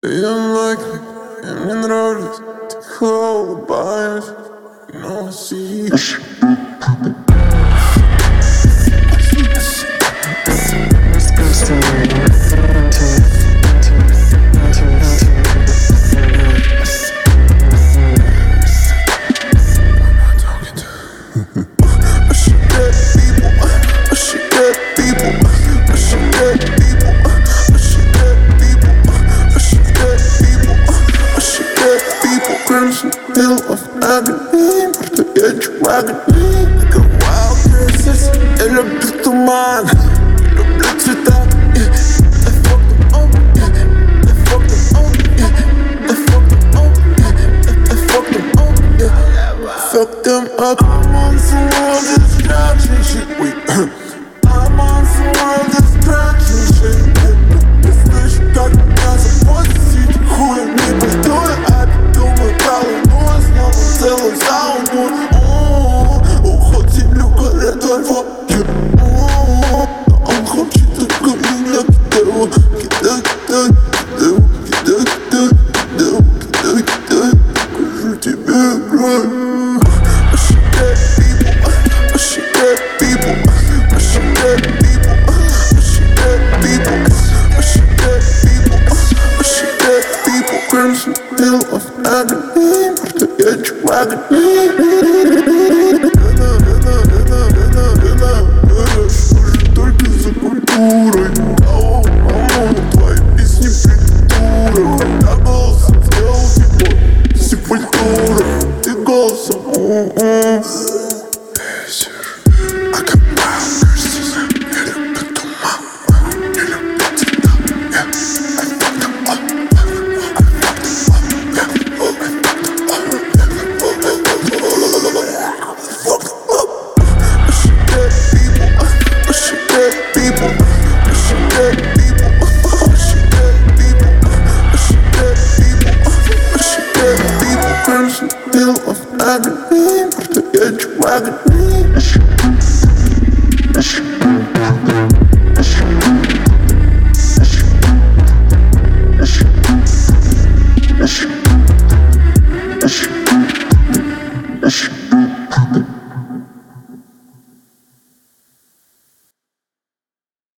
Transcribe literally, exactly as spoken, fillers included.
Видим лайки, и мне нравлюсь. Ты хло улыбаешь, но си. Hill of agony, просто я чувак. Like a wild princess, я люблю туман, люблю цвета. I fuck them up, I fuck them up, I fuck them up, I fuck them up, I fuck them up. I'm on some world distraction shit, wait. I'm on some world distraction shit. Слышь, как меня запустить, хуй не пойдет, а ты думай, головой снова целый саунд. Уход землю горят альфа. Он хочет только меня кидаю, кидаю, кидаю, кидаю, кидаю, кидаю, кидаю, кидаю. Скажу тебе, брат. I should get people, I should get people, I should get people, I should get people, I should get people, I should get people. Crimson hill of agony, просто я чувак. Только за культурой. Ау, ау, твои песни придурок. Я голосом сделал типа сепультура. Ты голосом у-у. Ветер. I got wild curses. Я люблю туман. Я люблю цвета. Я I fuck them up. Crimson hill of agony, просто я чувак.